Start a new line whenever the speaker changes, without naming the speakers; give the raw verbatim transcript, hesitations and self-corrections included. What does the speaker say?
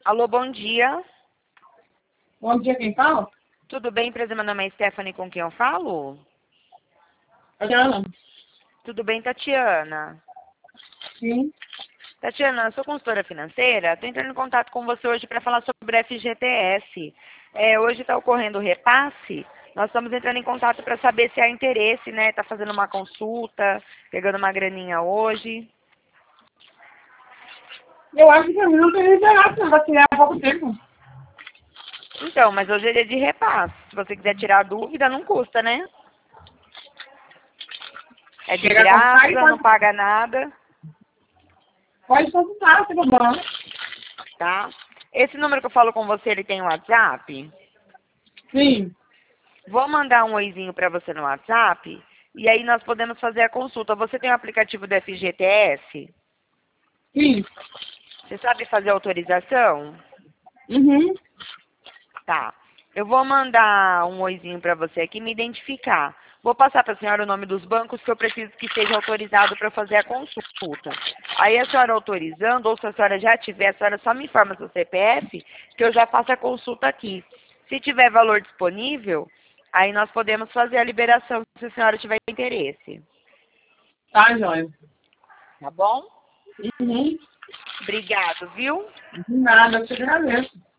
Alô, bom dia.
Bom dia, quem fala?
Tudo bem, empresa? Meu nome é Stephanie, com quem eu falo?
Adriana.
Tudo bem, Tatiana?
Sim.
Tatiana, eu sou consultora financeira. Estou entrando em contato com você hoje para falar sobre F G T S. É, hoje está ocorrendo o repasse. Nós estamos entrando em contato para saber se há interesse, né? Está fazendo uma consulta, pegando uma graninha hoje.
Eu acho que a mim não tem liberado, não vai tirar há pouco tempo.
Então, mas hoje é dia de repasse. Se você quiser tirar a dúvida, não custa, né? É de
Chega a consultar e
graça, não
pode,
paga nada,
pode consultar, se problema.
tá? Esse número que eu falo com você, ele tem um WhatsApp?
Sim.
Vou mandar um oizinho para você no WhatsApp e aí nós podemos fazer a consulta. Você tem o aplicativo do F G T S?
Sim.
Você sabe fazer autorização?
Uhum.
Tá. Eu vou mandar um oizinho para você aqui me identificar. Vou passar para a senhora o nome dos bancos que eu preciso que seja autorizado para fazer a consulta. Aí a senhora autorizando, ou se a senhora já tiver, a senhora só me informa seu C P F, que eu já faço a consulta aqui. Se tiver valor disponível, aí nós podemos fazer a liberação, se a senhora tiver interesse.
Tá, joia.
Tá bom?
Uhum.
Obrigado, viu?
De nada, eu te agradeço.